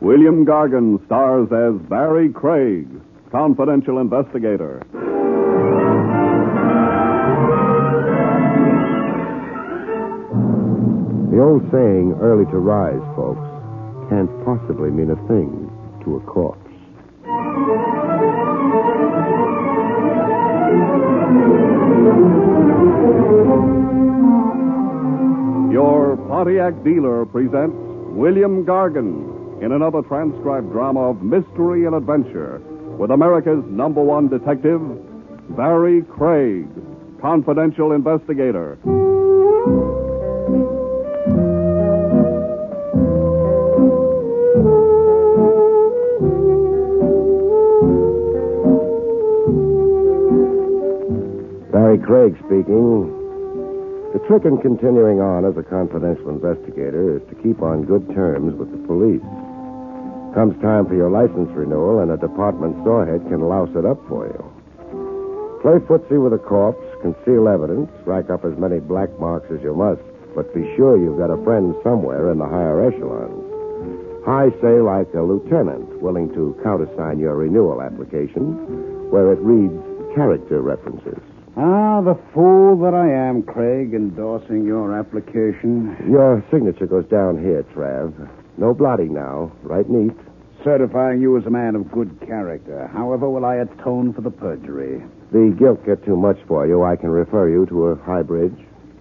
William Gargan stars as Barry Craig, confidential investigator. The old saying, early to rise, folks, can't possibly mean a thing to a corpse. Your Pontiac dealer presents William Gargan in another transcribed drama of mystery and adventure with America's #1 detective, Barry Craig, confidential investigator. Barry Craig speaking. The trick in continuing on as a confidential investigator is to keep on good terms with the police. Comes time for your license renewal, and a department storehead can louse it up for you. Play footsie with a corpse, conceal evidence, rack up as many black marks as you must, but be sure you've got a friend somewhere in the higher echelons. High, say, like a lieutenant willing to countersign your renewal application, where it reads character references. Ah, the fool that I am, Craig, endorsing your application. Your signature goes down here, Trav. No blotting now. Right neat. Certifying you as a man of good character. However will I atone for the perjury? The guilt get too much for you, I can refer you to a high bridge.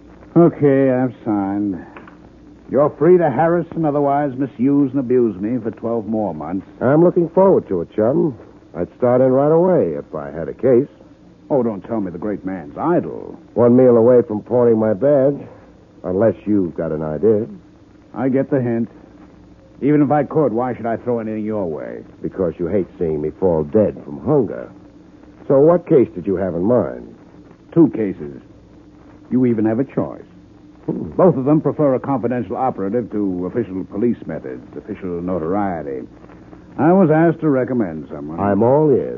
Okay, I've signed. You're free to harass and otherwise misuse and abuse me for 12 more months. I'm looking forward to it, chum. I'd start in right away if I had a case. Oh, don't tell me the great man's idle. 1 meal away from pawning my badge. Unless you've got an idea. I get the hint. Even if I could, why should I throw anything your way? Because you hate seeing me fall dead from hunger. So what case did you have in mind? 2 cases. You even have a choice. Both of them prefer a confidential operative to official police methods, official notoriety. I was asked to recommend someone. I'm all ears.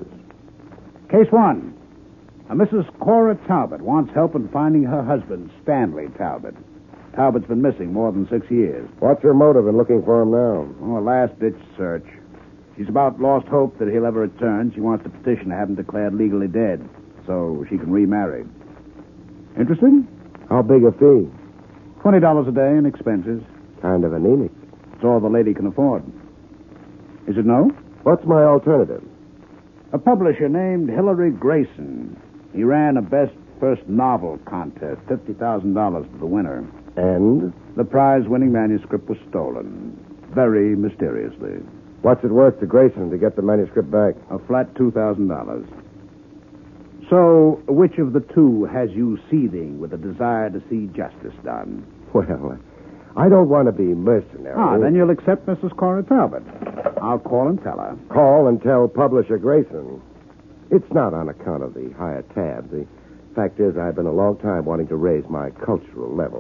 Case 1. A Mrs. Cora Talbot wants help in finding her husband, Stanley Talbot. Talbot's been missing more than 6 years. What's her motive in looking for him now? Oh, a last-ditch search. She's about lost hope that he'll ever return. She wants to petition to have him declared legally dead so she can remarry. Interested? How big a fee? $20 a day in expenses. Kind of anemic. It's all the lady can afford. Is it no? What's my alternative? A publisher named Hilary Grayson. He ran a best first novel contest, $50,000 to the winner. And? The prize-winning manuscript was stolen, very mysteriously. What's it worth to Grayson to get the manuscript back? A flat $2,000. So, which of the two has you seething with a desire to see justice done? Well, I don't want to be mercenary. Then you'll accept Mrs. Cora Talbot. I'll call and tell her. Call and tell publisher Grayson. It's not on account of the higher tab. The fact is, I've been a long time wanting to raise my cultural level.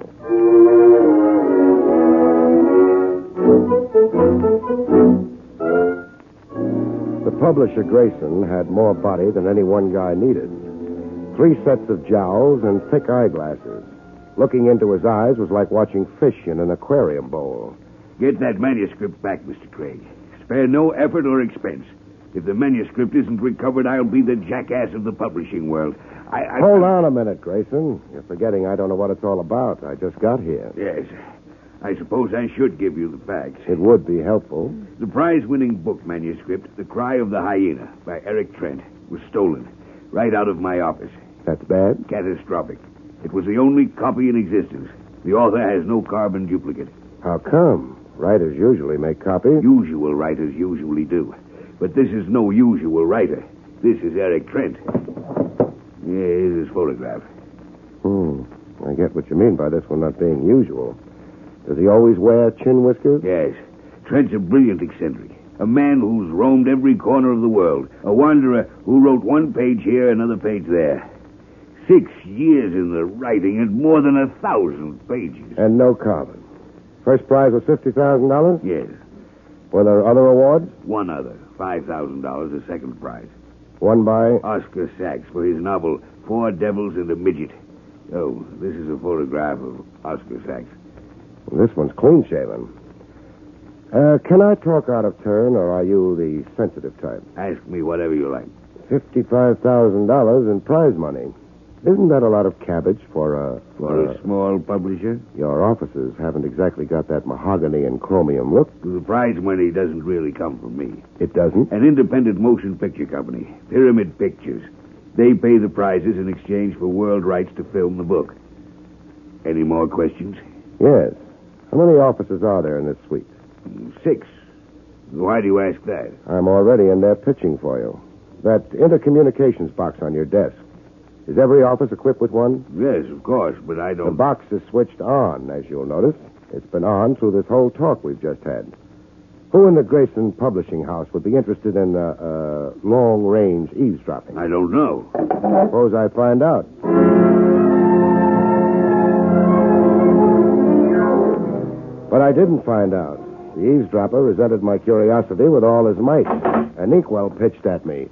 The publisher Grayson had more body than any one guy needed. 3 sets of jowls and thick eyeglasses. Looking into his eyes was like watching fish in an aquarium bowl. Get that manuscript back, Mr. Craig. Spare no effort or expense. If the manuscript isn't recovered, I'll be the jackass of the publishing world. Hold on a minute, Grayson. You're forgetting I don't know what it's all about. I just got here. Yes. I suppose I should give you the facts. It would be helpful. The prize-winning book manuscript, The Cry of the Hyena, by Eric Trent, was stolen right out of my office. That's bad? Catastrophic. It was the only copy in existence. The author has no carbon duplicate. How come? Writers usually make copies. Usual writers usually do. But this is no usual writer. This is Eric Trent. Here's his photograph. I get what you mean by this one not being usual. Does he always wear chin whiskers? Yes. Trent's a brilliant eccentric. A man who's roamed every corner of the world. A wanderer who wrote 1 page here, another page there. 6 years in the writing and more than 1,000 pages. And no carbon. First prize was $50,000? Yes. Were there other awards? One other. $5,000, the second prize. Won by? Oscar Sachs for his novel, 4 Devils and a Midget. Oh, this is a photograph of Oscar Sachs. Well, this one's clean-shaven. Can I talk out of turn, or are you the sensitive type? Ask me whatever you like. $55,000 in prize money. Isn't that a lot of cabbage for a small publisher? Your offices haven't exactly got that mahogany and chromium look. The prize money doesn't really come from me. It doesn't? An independent motion picture company, Pyramid Pictures. They pay the prizes in exchange for world rights to film the book. Any more questions? Yes. How many offices are there in this suite? 6. Why do you ask that? I'm already in there pitching for you. That intercommunications box on your desk. Is every office equipped with one? Yes, of course, but I The don't... box is switched on, as you'll notice. It's been on through this whole talk we've just had. Who in the Grayson Publishing House would be interested in long-range eavesdropping? I don't know. Suppose I find out. But I didn't find out. The eavesdropper resented my curiosity with all his might. An inkwell pitched at me.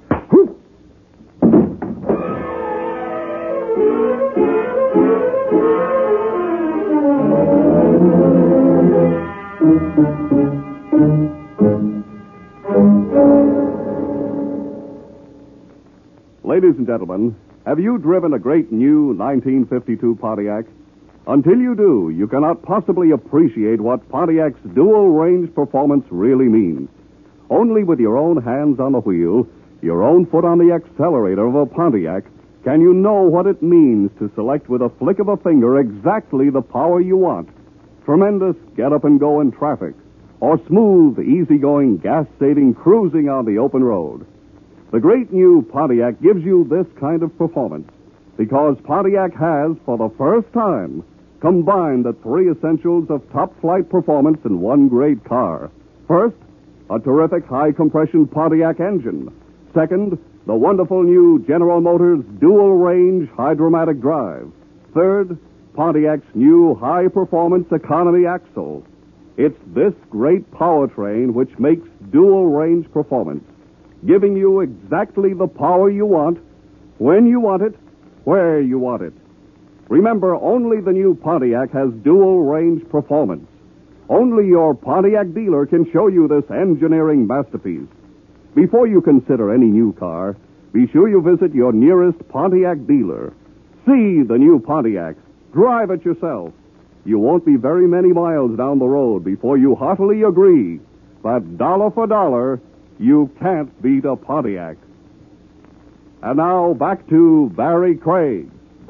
Ladies and gentlemen, have you driven a great new 1952 Pontiac? Until you do, you cannot possibly appreciate what Pontiac's dual-range performance really means. Only with your own hands on the wheel, your own foot on the accelerator of a Pontiac, can you know what it means to select with a flick of a finger exactly the power you want. Tremendous get-up-and-go in traffic, or smooth, easy-going, gas-saving cruising on the open road. The great new Pontiac gives you this kind of performance because Pontiac has, for the first time, combined the 3 essentials of top-flight performance in one great car. First, a terrific high-compression Pontiac engine. Second, the wonderful new General Motors dual-range hydromatic drive. Third, Pontiac's new high-performance economy axle. It's this great powertrain which makes dual-range performance, giving you exactly the power you want, when you want it, where you want it. Remember, only the new Pontiac has dual-range performance. Only your Pontiac dealer can show you this engineering masterpiece. Before you consider any new car, be sure you visit your nearest Pontiac dealer. See the new Pontiac. Drive it yourself. You won't be very many miles down the road before you heartily agree that dollar for dollar, you can't beat a Pontiac. And now back to Barry Craig.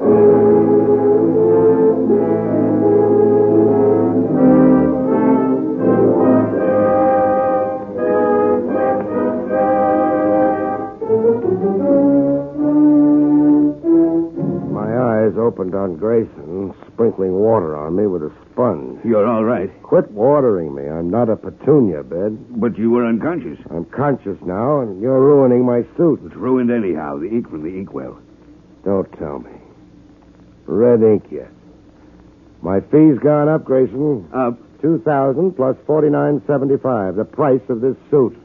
Opened on Grayson, sprinkling water on me with a sponge. You're all right. Quit watering me. I'm not a petunia bed. But you were unconscious. I'm conscious now, and you're ruining my suit. It's ruined anyhow, the ink from the inkwell. Don't tell me. Red ink yet. My fee's gone up, Grayson. Up? $2,000 plus $49.75, the price of this suit.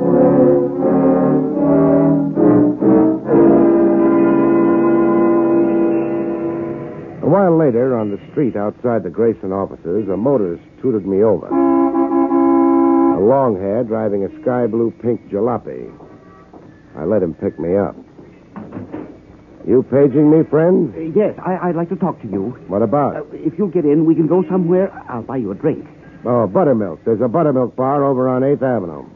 A while later, on the street outside the Grayson offices, a motorist tooted me over. A long hair driving a sky blue pink jalopy. I let him pick me up. You paging me, friend? Yes, I'd like to talk to you. What about? If you'll get in, we can go somewhere. I'll buy you a drink. Oh, buttermilk. There's a buttermilk bar over on 8th Avenue.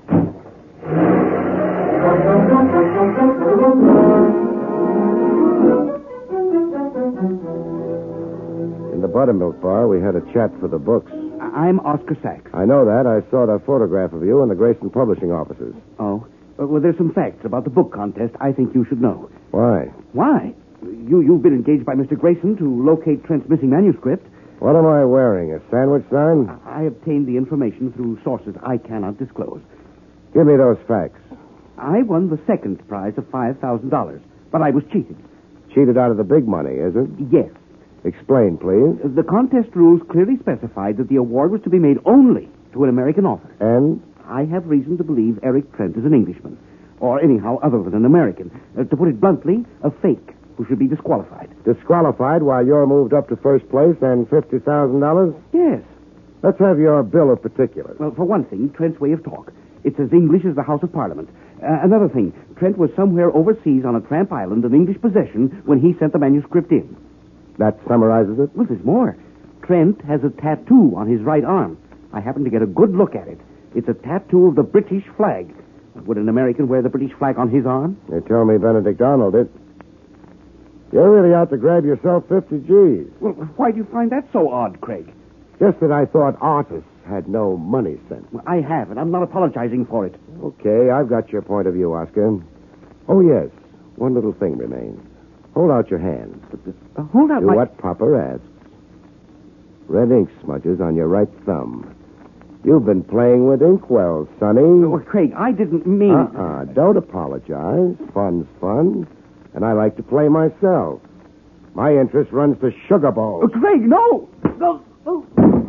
In the buttermilk bar, we had a chat for the books. I'm Oscar Sachs. I know that. I saw the photograph of you in the Grayson Publishing offices. Oh? Well, there's some facts about the book contest I think you should know. Why? Why? You've been engaged by Mr. Grayson to locate Trent's missing manuscript. What am I wearing, a sandwich sign? I obtained the information through sources I cannot disclose. Give me those facts. I won the second prize of $5,000, but I was cheated. Cheated out of the big money, is it? Yes. Explain, please. The contest rules clearly specified that the award was to be made only to an American author. And? I have reason to believe Eric Trent is an Englishman, or anyhow other than an American. To put it bluntly, a fake who should be disqualified. Disqualified while you're moved up to first place and $50,000? Yes. Let's have your bill of particulars. Well, for one thing, Trent's way of talk. It's as English as the House of Parliament. Another thing, Trent was somewhere overseas on a tramp island, an English possession, when he sent the manuscript in. That summarizes it? Well, there's more. Trent has a tattoo on his right arm. I happened to get a good look at it. It's a tattoo of the British flag. Would an American wear the British flag on his arm? They tell me Benedict Arnold did. You're really out to grab yourself 50 G's. Well, why do you find that so odd, Craig? Just that I thought artists had no money sense. Well, I have, and I'm not apologizing for it. Okay, I've got your point of view, Oscar. Oh, yes. One little thing remains. Hold out your hand. Hold out Do my... what Papa asks. Red ink smudges on your right thumb. You've been playing with inkwells, Sonny. Oh, Craig, I didn't mean... Don't apologize. Fun's fun. And I like to play myself. My interest runs to sugar bowls. Oh, Craig, no! No! Oh.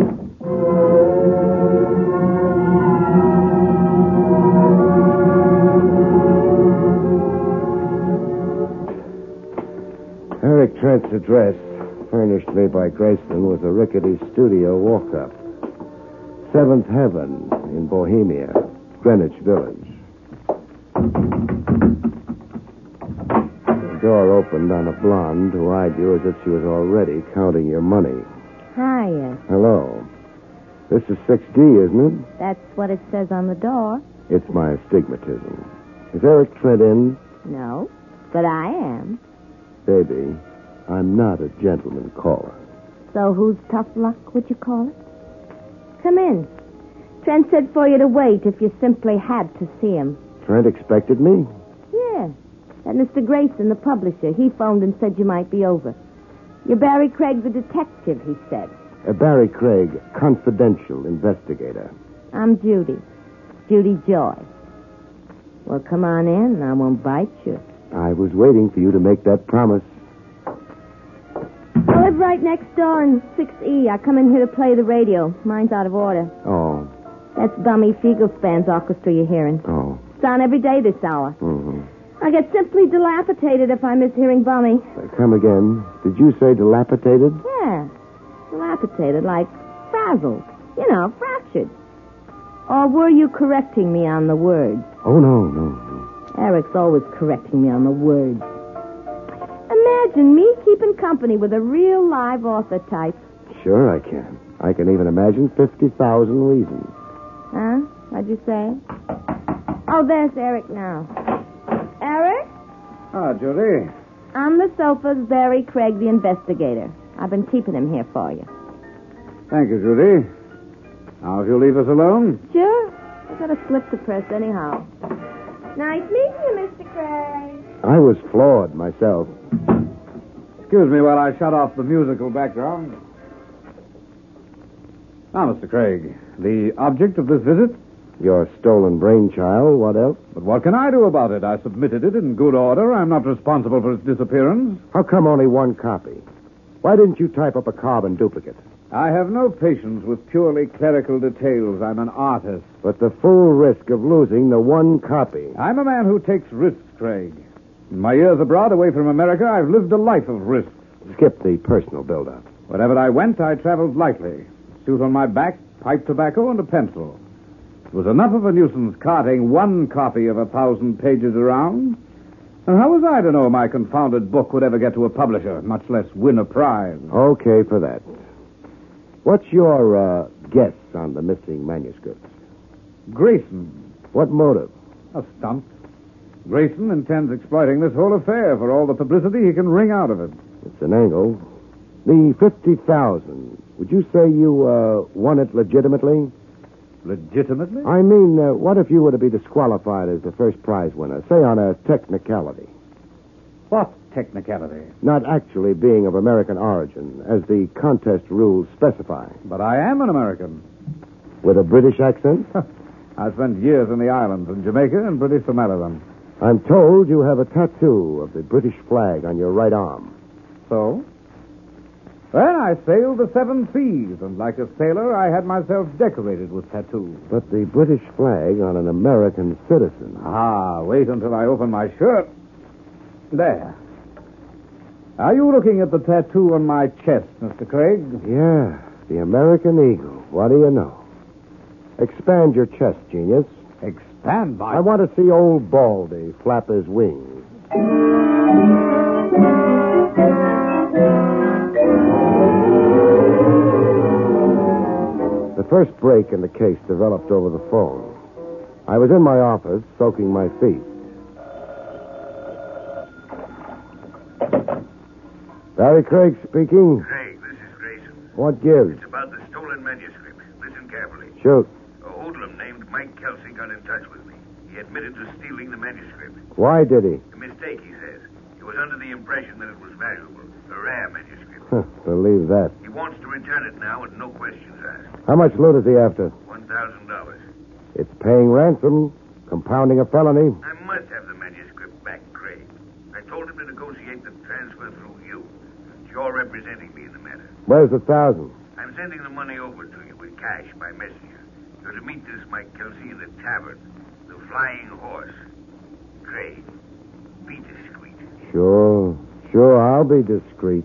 Eric Trent's address, furnished me by Grayson, was a rickety studio walk-up. Seventh Heaven in Bohemia, Greenwich Village. The door opened on a blonde who eyed you as if she was already counting your money. Hiya. Hello. This is 6D, isn't it? That's what it says on the door. It's my astigmatism. Is Eric Trent in? No, but I am. Baby, I'm not a gentleman caller. So whose tough luck would you call it? Come in. Trent said for you to wait if you simply had to see him. Trent expected me? Yeah. That Mr. Grayson, the publisher, he phoned and said you might be over. You're Barry Craig, the detective, he said. Barry Craig, confidential investigator. I'm Judy. Judy Joy. Well, come on in. I won't bite you. I was waiting for you to make that promise. I live right next door in 6E. I come in here to play the radio. Mine's out of order. Oh. That's Bummy Fiegelspan's orchestra you're hearing. Oh. It's on every day this hour. Mm-hmm. I get simply dilapidated if I miss hearing Bummy. Come again. Did you say dilapidated? Yeah. Dilapidated, like frazzled. You know, fractured. Or were you correcting me on the words? Oh, no. Eric's always correcting me on the words. Imagine me keeping company with a real live author type. Sure I can. I can even imagine 50,000 reasons. Huh? What'd you say? Oh, there's Eric now. Eric? Ah, Judy. On the sofa's Barry Craig, the investigator. I've been keeping him here for you. Thank you, Judy. Now, if you'll leave us alone. Sure. I got a slip to press anyhow. Nice meeting you, Mr. Craig. I was floored myself. Excuse me while I shut off the musical background. Now, Mr. Craig, the object of this visit? Your stolen brainchild, what else? But what can I do about it? I submitted it in good order. I'm not responsible for its disappearance. How come only one copy? Why didn't you type up a carbon duplicate? I have no patience with purely clerical details. I'm an artist. But the full risk of losing the one copy. I'm a man who takes risks, Craig. In my years abroad, away from America, I've lived a life of risks. Skip the personal build-up. Wherever I went, I traveled lightly. Suit on my back, pipe tobacco, and a pencil. It was enough of a nuisance carting one copy of 1,000 pages around. And how was I to know my confounded book would ever get to a publisher, much less win a prize? Okay for that. What's your guess on the missing manuscripts? Grayson. What motive? A stunt. Grayson intends exploiting this whole affair for all the publicity he can wring out of it. It's an angle. The 50,000. Would you say you won it legitimately? Legitimately? I mean, what if you were to be disqualified as the first prize winner, say on a technicality? What technicality? Not actually being of American origin, as the contest rules specify. But I am an American. With a British accent? I spent years in the islands, in Jamaica and British Somaliland. I'm told you have a tattoo of the British flag on your right arm. So? Well, I sailed the 7 seas, and like a sailor, I had myself decorated with tattoos. But the British flag on an American citizen. Ah, wait until I open my shirt. There. Are you looking at the tattoo on my chest, Mr. Craig? Yeah. The American Eagle. What do you know? Expand your chest, genius. Expand, I want to see old Baldy flap his wings. The first break in the case developed over the phone. I was in my office, soaking my feet. Barry Craig speaking. Craig, this is Grayson. What gives? It's about the stolen manuscript. Listen carefully. Shoot. A hoodlum named Mike Kelsey got in touch with me. He admitted to stealing the manuscript. Why did he? A mistake, he says. He was under the impression that it was valuable. A rare manuscript. Believe that. He wants to return it now and no questions asked. How much loot is he after? $1,000. It's paying ransom, compounding a felony. I must have the manuscript back, Craig. I told him to negotiate the transfer through you. You're representing me in the matter. Where's the 1,000? I'm sending the money over to you with cash by messenger. You're to meet this Mike Kelsey in the tavern, the Flying Horse. Craig, be discreet. Sure, I'll be discreet.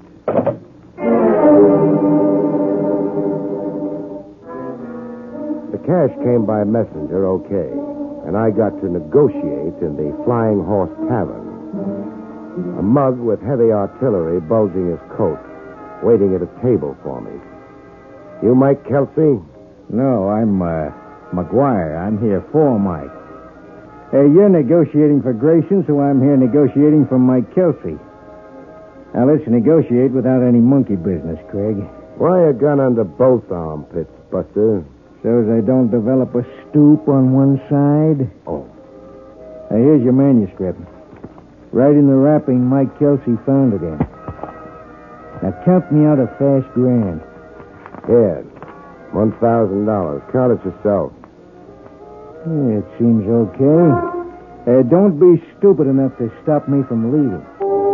The cash came by messenger, okay, and I got to negotiate in the Flying Horse Tavern. A mug with heavy artillery bulging his coat, waiting at a table for me. You Mike Kelsey? No, I'm, McGuire. I'm here for Mike. You're negotiating for Grayson, so I'm here negotiating for Mike Kelsey. Now, let's negotiate without any monkey business, Craig. Why a gun under both armpits, Buster? So as I don't develop a stoop on one side. Oh. Now, here's your manuscript. Right in the wrapping Mike Kelsey found it in. Now, count me out a fast grand. Here, $1,000. Count it yourself. Yeah, it seems okay. Don't be stupid enough to stop me from leaving.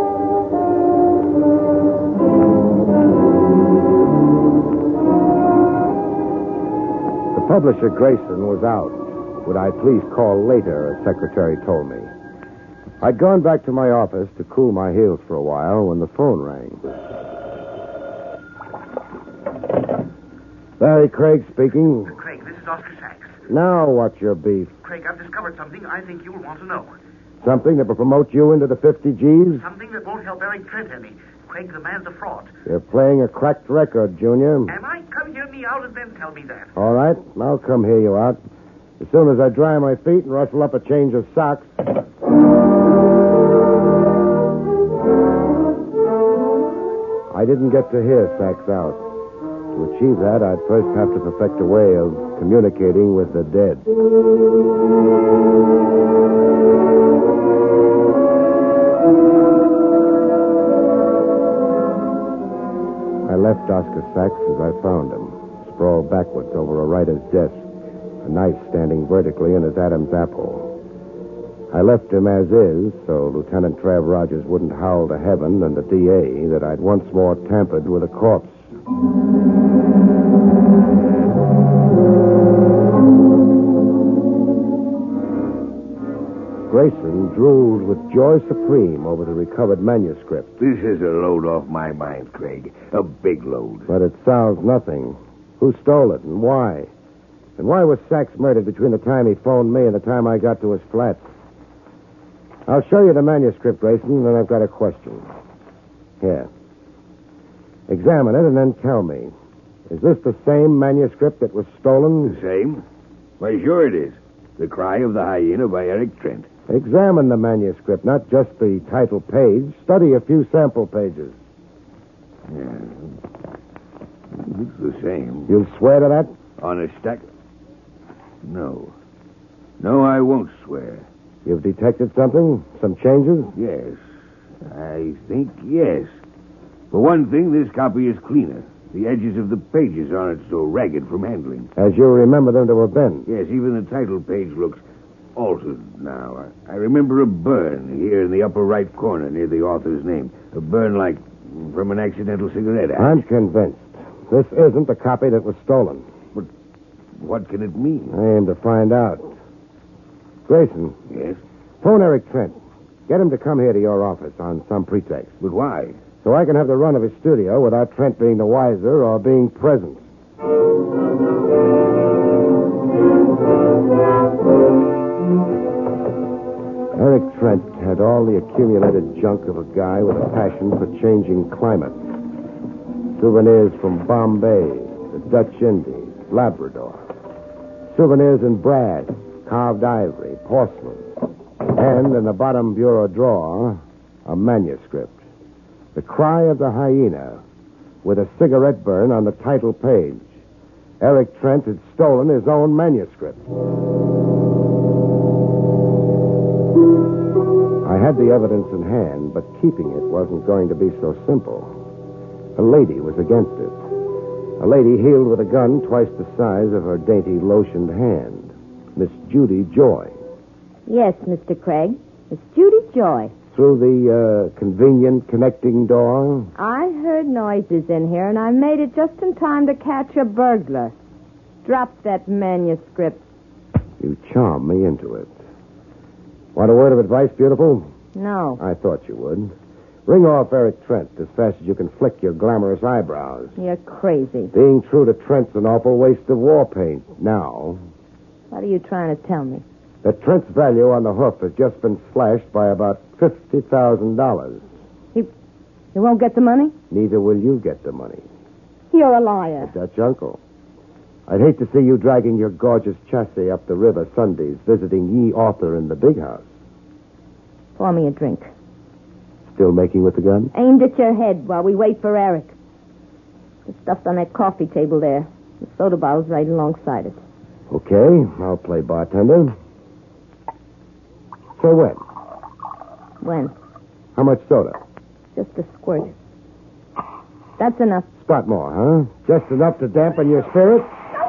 The publisher, Grayson, was out. Would I please call later, a secretary told me. I'd gone back to my office to cool my heels for a while when the phone rang. Barry Craig speaking. Craig, this is Oscar Sachs. Now what's your beef? Craig, I've discovered something I think you'll want to know. Something that will promote you into the 50 Gs? Something that won't help Eric Trent any. Craig, the man's a fraud. You're playing a cracked record, Junior. Am I? Come hear me out and then tell me that. All right, I'll come hear you out. As soon as I dry my feet and rustle up a change of socks. I didn't get to hear Sachs out. To achieve that, I'd first have to perfect a way of communicating with the dead. I left Oscar Sachs as I found him, sprawled backwards over a writer's desk, a knife standing vertically in his Adam's apple. I left him as is, so Lieutenant Trav Rogers wouldn't howl to heaven and the DA that I'd once more tampered with a corpse. Grayson drooled with joy supreme over the recovered manuscript. This is a load off my mind, Craig. A big load. But it sounds nothing. Who stole it and why? And why was Sachs murdered between the time he phoned me and the time I got to his flat? I'll show you the manuscript, Grayson, and then I've got a question. Here. Examine it and then tell me. Is this the same manuscript that was stolen? The same? Why, sure it is. The Cry of the Hyena by Eric Trent. Examine the manuscript, not just the title page. Study a few sample pages. Yeah. It's the same. You'll swear to that? On a stack? No. No, I won't swear. You've detected something? Some changes? Yes. I think yes. For one thing, this copy is cleaner. The edges of the pages aren't so ragged from handling. As you remember them to have been. Yes, even the title page looks altered now. I remember a burn here in the upper right corner near the author's name. A burn like from an accidental cigarette ash. I'm convinced. This isn't the copy that was stolen. But what can it mean? I aim to find out. Grayson. Yes? Phone Eric Trent. Get him to come here to your office on some pretext. But why? So I can have the run of his studio without Trent being the wiser or being present. Eric Trent had all the accumulated junk of a guy with a passion for changing climates. Souvenirs from Bombay, the Dutch Indies, Labrador. Souvenirs in brass, carved ivory, porcelain. And in the bottom bureau drawer, a manuscript. The Cry of the Hyena, with a cigarette burn on the title page. Eric Trent had stolen his own manuscript. I had the evidence in hand, but keeping it wasn't going to be so simple. A lady was against it. A lady healed with a gun twice the size of her dainty lotioned hand. Miss Judy Joy. Yes, Mr. Craig. It's Judy Joy. Through the convenient connecting door? I heard noises in here, and I made it just in time to catch a burglar. Drop that manuscript. You charmed me into it. Want a word of advice, beautiful? No. I thought you would. Ring off Eric Trent as fast as you can flick your glamorous eyebrows. You're crazy. Being true to Trent's an awful waste of war paint. Now, What are you trying to tell me? that Trent's value on the hoof has just been slashed by about $50,000. He won't get the money? Neither will you get the money. You're a liar. Dutch uncle. I'd hate to see you dragging your gorgeous chassis up the river Sundays, visiting Ye Arthur in the big house. Pour me a drink. Still making with the gun? Aimed at your head while we wait for Eric. The stuff's on that coffee table there. The soda bottle's right alongside it. Okay, I'll play bartender. So when? When? How much soda? Just a squirt. That's enough. Spot more, huh? Just enough to dampen your spirits?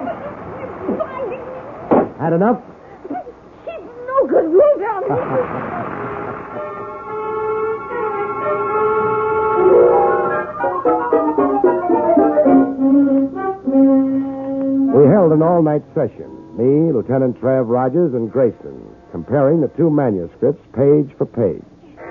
Had enough? She's no good. Roll down. We held an all-night session. Me, Lieutenant Trav Rogers, and Grayson, comparing the two manuscripts page for page.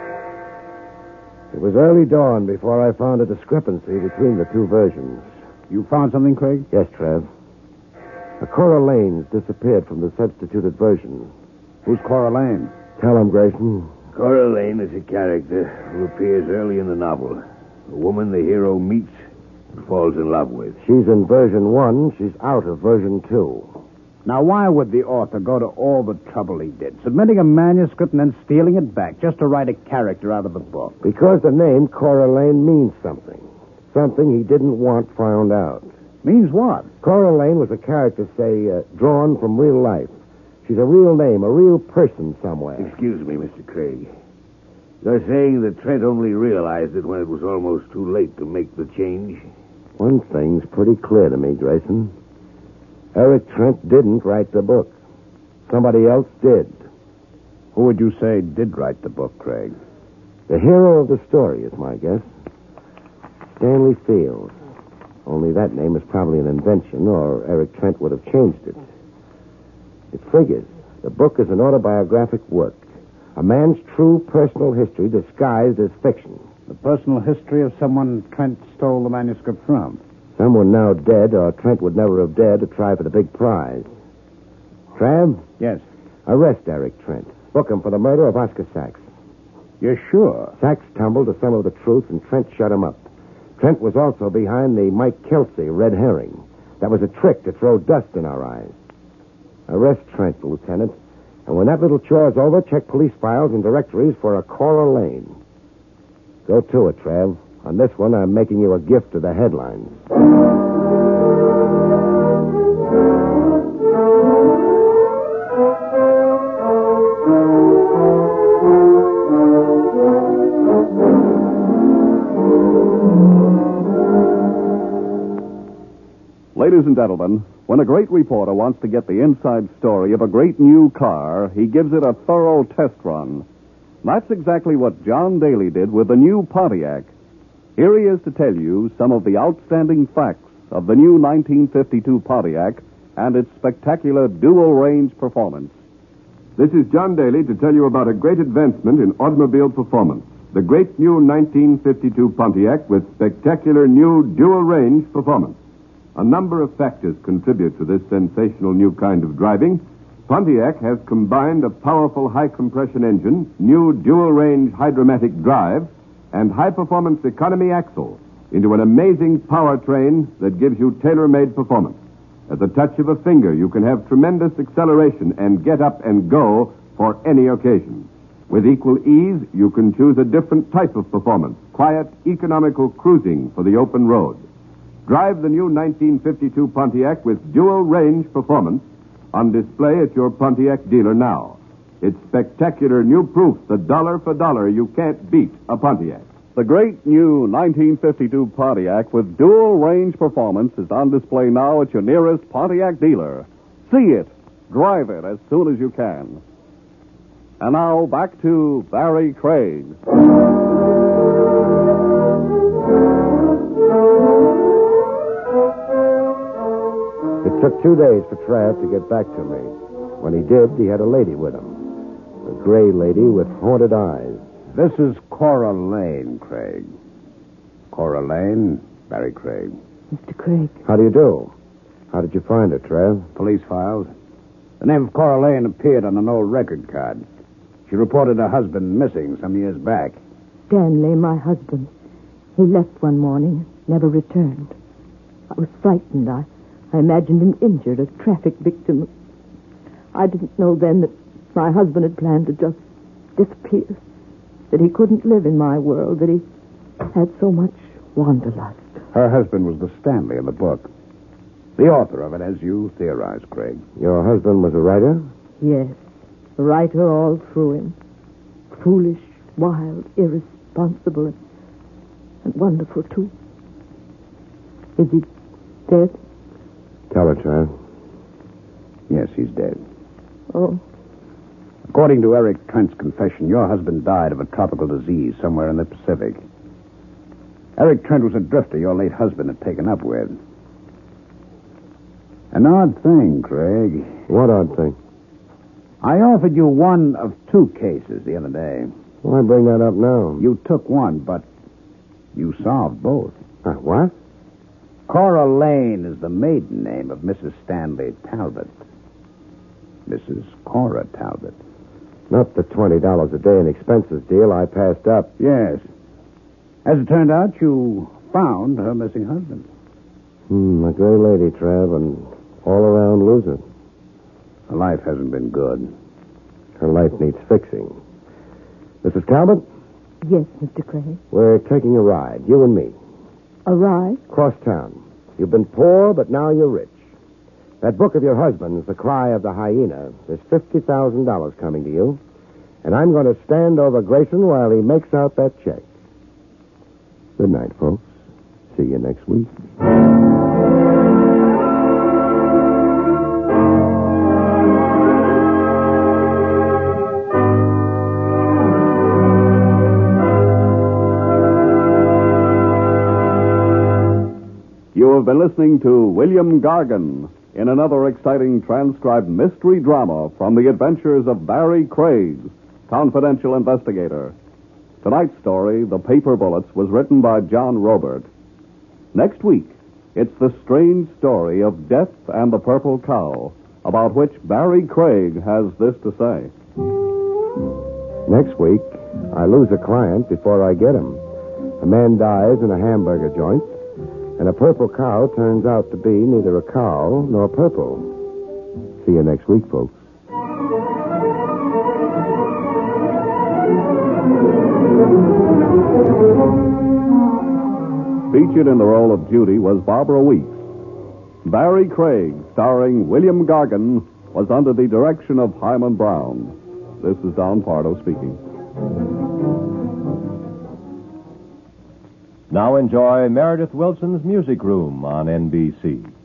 It was early dawn before I found a discrepancy between the two versions. You found something, Craig? Yes, Trav. Cora Lane's disappeared from the substituted version. Who's Cora Lane? Tell him, Grayson. Cora Lane is a character who appears early in the novel. A woman the hero meets and falls in love with. She's in version 1. She's out of version 2. Now, why would the author go to all the trouble he did, submitting a manuscript and then stealing it back, just to write a character out of the book? Because the name Cora Lane means something. Something he didn't want found out. Means what? Cora Lane was a character, say, drawn from real life. She's a real name, a real person somewhere. Excuse me, Mr. Craig. You're saying that Trent only realized it when it was almost too late to make the change? One thing's pretty clear to me, Grayson. Eric Trent didn't write the book. Somebody else did. Who would you say did write the book, Craig? The hero of the story is my guess. Stanley Fields. Only that name is probably an invention, or Eric Trent would have changed it. It figures. The book is an autobiographic work. A man's true personal history disguised as fiction. The personal history of someone Trent stole the manuscript from. Someone now dead, or Trent would never have dared to try for the big prize. Trav? Yes. Arrest Eric Trent. Book him for the murder of Oscar Sachs. You're sure? Sachs tumbled to some of the truth, and Trent shut him up. Trent was also behind the Mike Kelsey red herring. That was a trick to throw dust in our eyes. Arrest Trent, Lieutenant. And when that little chore's over, check police files and directories for a Cora Lane. Go to it, Trav. On this one, I'm making you a gift of the headlines. Ladies and gentlemen, when a great reporter wants to get the inside story of a great new car, he gives it a thorough test run. That's exactly what John Daly did with the new Pontiac. Here he is to tell you some of the outstanding facts of the new 1952 Pontiac and its spectacular dual-range performance. This is John Daly to tell you about a great advancement in automobile performance. The great new 1952 Pontiac with spectacular new dual-range performance. A number of factors contribute to this sensational new kind of driving. Pontiac has combined a powerful high-compression engine, new dual-range hydromatic drive, and high-performance economy axle into an amazing powertrain that gives you tailor-made performance. At the touch of a finger, you can have tremendous acceleration and get up and go for any occasion. With equal ease, you can choose a different type of performance, quiet, economical cruising for the open road. Drive the new 1952 Pontiac with dual-range performance on display at your Pontiac dealer now. It's spectacular new proof that dollar for dollar you can't beat a Pontiac. The great new 1952 Pontiac with dual-range performance is on display now at your nearest Pontiac dealer. See it. Drive it as soon as you can. And now back to Barry Craig. It took 2 days for Trav to get back to me. When he did, he had a lady with him. A gray lady with haunted eyes. This is Cora Lane, Craig. Cora Lane, Barry Craig. Mr. Craig. How do you do? How did you find her, Trav? Police files. The name of Cora Lane appeared on an old record card. She reported her husband missing some years back. Stanley, my husband. He left one morning, never returned. I was frightened. I imagined him injured, a traffic victim. I didn't know then that my husband had planned to just disappear. That he couldn't live in my world, that he had so much wanderlust. Her husband was the Stanley in the book. The author of it, as you theorized, Craig. Your husband was a writer? Yes, a writer all through him. Foolish, wild, irresponsible, and wonderful, too. Is he dead? Tell her, Trav. Yes, he's dead. Oh. According to Eric Trent's confession, your husband died of a tropical disease somewhere in the Pacific. Eric Trent was a drifter your late husband had taken up with. An odd thing, Craig. What odd thing? I offered you one of two cases the other day. Why bring that up now? You took one, but you solved both. What? Cora Lane is the maiden name of Mrs. Stanley Talbot. Mrs. Cora Talbot. Not the $20 a day in expenses deal I passed up. Yes. As it turned out, you found her missing husband. A gray lady, Trav, and all-around loser. Her life hasn't been good. Her life needs fixing. Mrs. Talbot? Yes, Mr. Craig. We're taking a ride, you and me. A ride? Cross town. You've been poor, but now you're rich. That book of your husband's, The Cry of the Hyena, there's $50,000 coming to you. And I'm going to stand over Grayson while he makes out that check. Good night, folks. See you next week. You have been listening to William Gargan in another exciting transcribed mystery drama from the adventures of Barry Craig, confidential investigator. Tonight's story, The Paper Bullets, was written by John Robert. Next week, it's the strange story of Death and the Purple Cow, about which Barry Craig has this to say. Next week, I lose a client before I get him. A man dies in a hamburger joint, and a purple cow turns out to be neither a cow nor purple. See you next week, folks. Featured in the role of Judy was Barbara Weeks. Barry Craig, starring William Gargan, was under the direction of Hyman Brown. This is Don Pardo speaking. Now enjoy Meredith Wilson's Music Room on NBC.